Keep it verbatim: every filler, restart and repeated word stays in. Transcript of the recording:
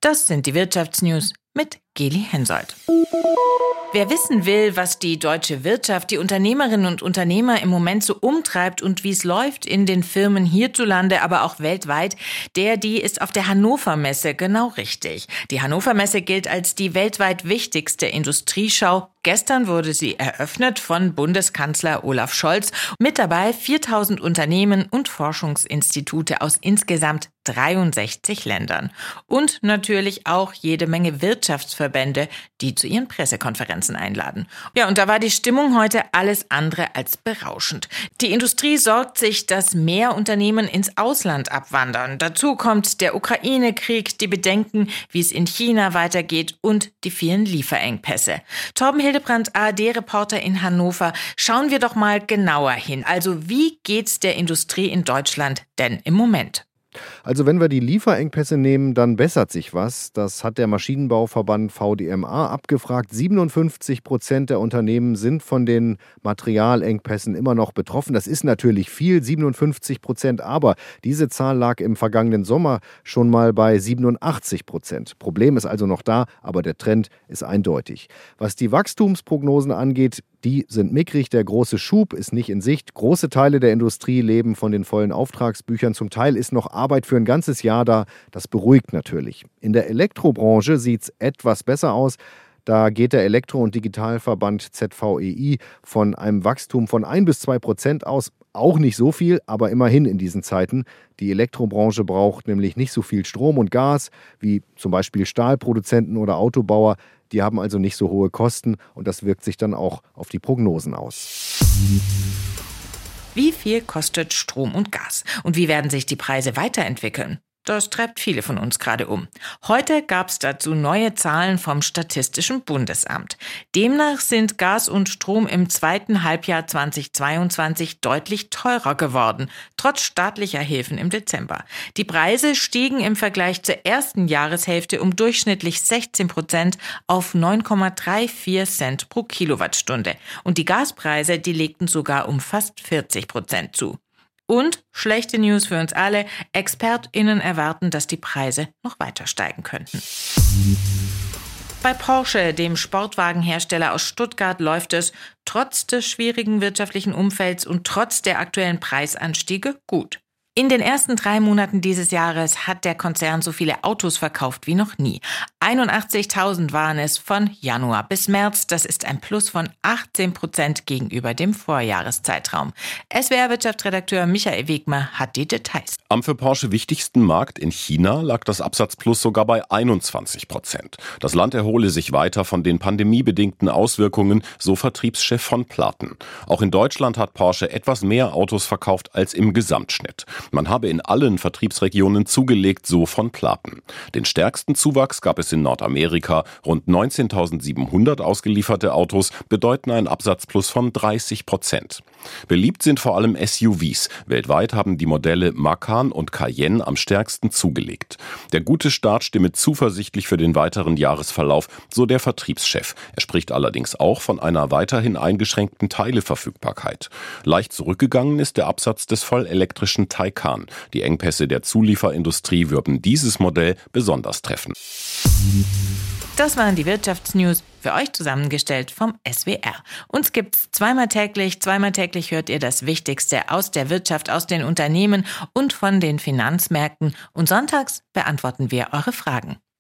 Das sind die Wirtschaftsnews mit Geli Hensoldt. Wer wissen will, was die deutsche Wirtschaft, die Unternehmerinnen und Unternehmer im Moment so umtreibt und wie es läuft in den Firmen hierzulande, aber auch weltweit, der, die ist auf der Hannover Messe genau richtig. Die Hannover Messe gilt als die weltweit wichtigste Industrieschau. Gestern wurde sie eröffnet von Bundeskanzler Olaf Scholz. Mit dabei viertausend Unternehmen und Forschungsinstitute aus insgesamt dreiundsechzig Ländern. Und natürlich auch jede Menge Wirtschaftsverbände, die zu ihren Pressekonferenzen einladen. Ja, und da war die Stimmung heute alles andere als berauschend. Die Industrie sorgt sich, dass mehr Unternehmen ins Ausland abwandern. Dazu kommt der Ukraine-Krieg, die Bedenken, wie es in China weitergeht und die vielen Lieferengpässe. Torben Hildebrandt, A R D-Reporter in Hannover. Schauen wir doch mal genauer hin. Also wie geht's der Industrie in Deutschland denn im Moment? Also wenn wir die Lieferengpässe nehmen, dann bessert sich was. Das hat der Maschinenbauverband V D M A abgefragt. siebenundfünfzig Prozent der Unternehmen sind von den Materialengpässen immer noch betroffen. Das ist natürlich viel, siebenundfünfzig Prozent, aber diese Zahl lag im vergangenen Sommer schon mal bei siebenundachtzig Prozent. Problem ist also noch da, aber der Trend ist eindeutig. Was die Wachstumsprognosen angeht, die sind mickrig, der große Schub ist nicht in Sicht. Große Teile der Industrie leben von den vollen Auftragsbüchern. Zum Teil ist noch Arbeit für ein ganzes Jahr da. Das beruhigt natürlich. In der Elektrobranche sieht es etwas besser aus. Da geht der Elektro- und Digitalverband Z V E I von einem Wachstum von ein bis zwei Prozent aus. Auch nicht so viel, aber immerhin in diesen Zeiten. Die Elektrobranche braucht nämlich nicht so viel Strom und Gas wie zum Beispiel Stahlproduzenten oder Autobauer. Die haben also nicht so hohe Kosten und das wirkt sich dann auch auf die Prognosen aus. Wie viel kostet Strom und Gas? Und wie werden sich die Preise weiterentwickeln? Das treibt viele von uns gerade um. Heute gab es dazu neue Zahlen vom Statistischen Bundesamt. Demnach sind Gas und Strom im zweiten Halbjahr zweitausendzweiundzwanzig deutlich teurer geworden, trotz staatlicher Hilfen im Dezember. Die Preise stiegen im Vergleich zur ersten Jahreshälfte um durchschnittlich sechzehn Prozent auf neun Komma vierunddreißig Cent pro Kilowattstunde. Und die Gaspreise, die legten sogar um fast vierzig Prozent zu. Und schlechte News für uns alle, ExpertInnen erwarten, dass die Preise noch weiter steigen könnten. Bei Porsche, dem Sportwagenhersteller aus Stuttgart, läuft es trotz des schwierigen wirtschaftlichen Umfelds und trotz der aktuellen Preisanstiege gut. In den ersten drei Monaten dieses Jahres hat der Konzern so viele Autos verkauft wie noch nie. einundachtzigtausend waren es von Januar bis März. Das ist ein Plus von achtzehn Prozent gegenüber dem Vorjahreszeitraum. S W R-Wirtschaftsredakteur Michael Wegmer hat die Details. Am für Porsche wichtigsten Markt in China lag das Absatzplus sogar bei einundzwanzig Prozent. Das Land erhole sich weiter von den pandemiebedingten Auswirkungen, so Vertriebschef von Platen. Auch in Deutschland hat Porsche etwas mehr Autos verkauft als im Gesamtschnitt. Man habe in allen Vertriebsregionen zugelegt, so von Platen. Den stärksten Zuwachs gab es in Nordamerika. Rund neunzehntausendsiebenhundert ausgelieferte Autos bedeuten einen Absatzplus von dreißig Prozent. Beliebt sind vor allem S U Vs. Weltweit haben die Modelle Macan und Cayenne am stärksten zugelegt. Der gute Start stimme zuversichtlich für den weiteren Jahresverlauf, so der Vertriebschef. Er spricht allerdings auch von einer weiterhin eingeschränkten Teileverfügbarkeit. Leicht zurückgegangen ist der Absatz des vollelektrischen Taycan. Die Engpässe der Zulieferindustrie würden dieses Modell besonders treffen. Das waren die Wirtschaftsnews, für euch zusammengestellt vom S W R. Uns gibt's zweimal täglich. Zweimal täglich hört ihr das Wichtigste aus der Wirtschaft, aus den Unternehmen und von den Finanzmärkten. Und sonntags beantworten wir eure Fragen.